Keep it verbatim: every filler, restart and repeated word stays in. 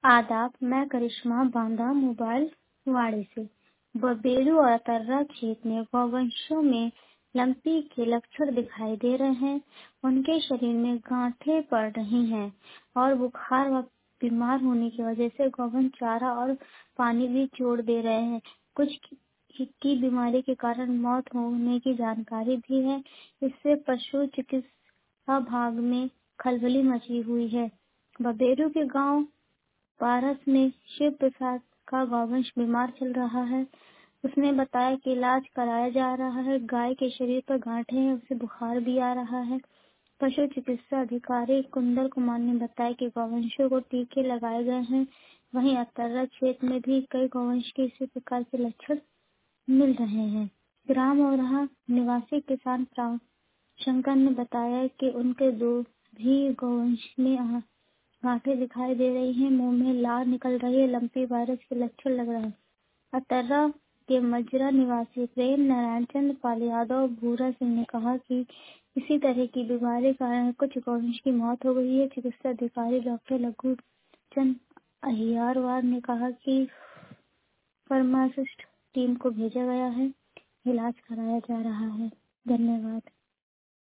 आदाब, मैं करिश्मा बांदा मोबाइल वाड़े से। बबेरू और अतर्रा खेत में गौवंशों में लंपी के लक्षण दिखाई दे रहे हैं। उनके शरीर में गांठें पड़ रही हैं और बुखार व बीमार होने की वजह से गौवंश चारा और पानी भी छोड़ दे रहे हैं। कुछ की, की बीमारी के कारण मौत होने की जानकारी भी है। इससे पशु चिकित्सा भाग में खलबली मची हुई है। बबेरू के गांव पारस में शिव प्रसाद का गौवंश बीमार चल रहा है। उसने बताया कि इलाज कराया जा रहा है। गाय के शरीर पर गांठें हैं, उसे बुखार भी आ रहा है। पशु चिकित्सा अधिकारी कुंदल कुमार ने बताया कि गौवंशों को टीके लगाए गए हैं। वहीं अतर्रा क्षेत्र में भी कई गौवंश के इसी प्रकार के लक्षण मिल रहे हैं। ग्राम औराहा निवासी किसान शंकर ने बताया कि उनके दो भी गौवंश में गांठें दिखाई दे रही हैं, मुंह में लार निकल रही है, लंपी वायरस के लक्षण लग रहे हैं। अतर्रा के मजरा निवासी प्रेम नारायण चंद्र पाल यादव भूरा सिंह ने कहा कि इसी तरह की बीमारी के कारण कुछ गौवंश की मौत हो गई है। चिकित्सा अधिकारी डॉक्टर लघु चंद अहियारवार ने कहा कि फार्मासिस्ट टीम को भेजा गया है, इलाज कराया जा रहा है। धन्यवाद।